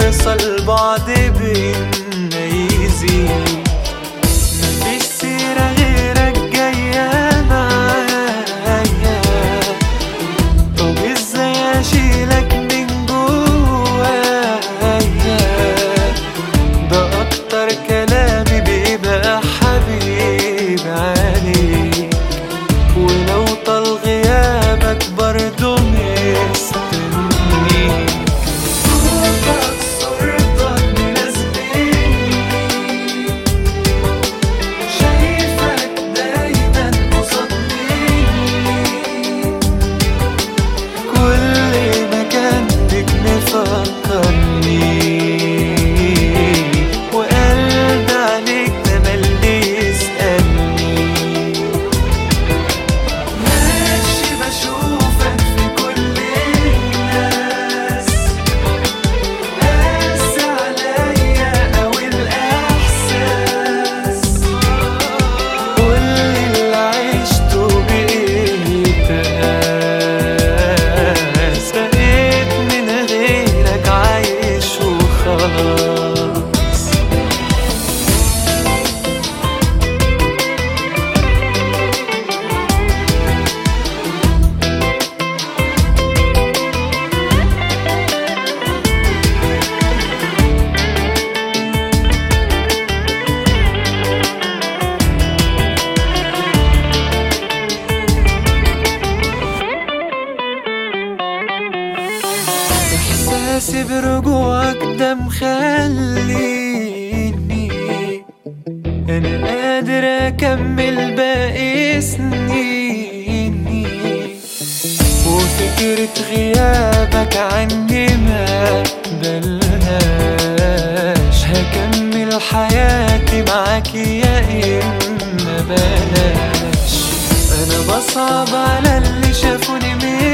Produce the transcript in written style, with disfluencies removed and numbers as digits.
فرصة البعد بينا يزيد. مفيش سيرة غيرك جاية معايا، طب ازاي اشيلك من جوايا؟ ده اكتر كلامي بيبقى حبيب عليك، ولو طال غيابك برضو مستنيك. صوتك صورتك ملازمني، شايفك دايما قصاد مني، كل مكان بيك مفكرني، وقلبي عليك تملي يسألني. ماشي بشوفك في كل الناس، قاس عليا أوي الإحساس، كل اللي عشته بقيت قاس، بقيت من غيرك عايش وخلاص. إحساسي برجوعك ده مخليني أنا قادر أكمل باقي سنيني، وفكرة غيابك عني ما بلهاش. هكمل حياتي معاك يا إما بلاش. أنا بصعب على اللي شافوني